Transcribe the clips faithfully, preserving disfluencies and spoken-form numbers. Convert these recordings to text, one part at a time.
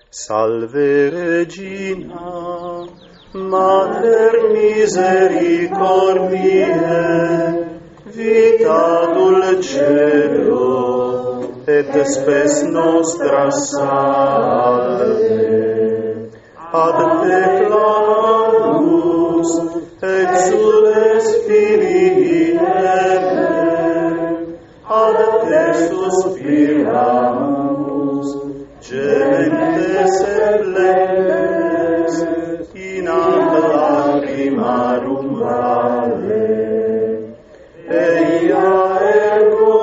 Salve Regina, Mater misericordiae, vita dulcedo, et spes nostra salve. Ad te clamamus, exules Filii Eve, ad te suspiramus, gementes et plebes, in ad lacrimarum vale. Eia ergo,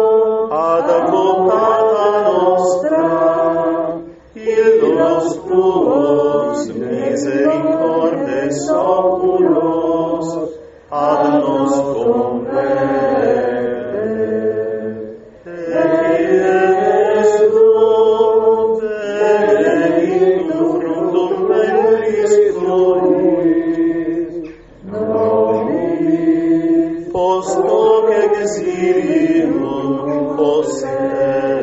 advocata nostra, illos tuos misericordes oculos, ad nos converte. Eis Deus, benedictum fructum ventris tuis, nobis post hoc exilium posse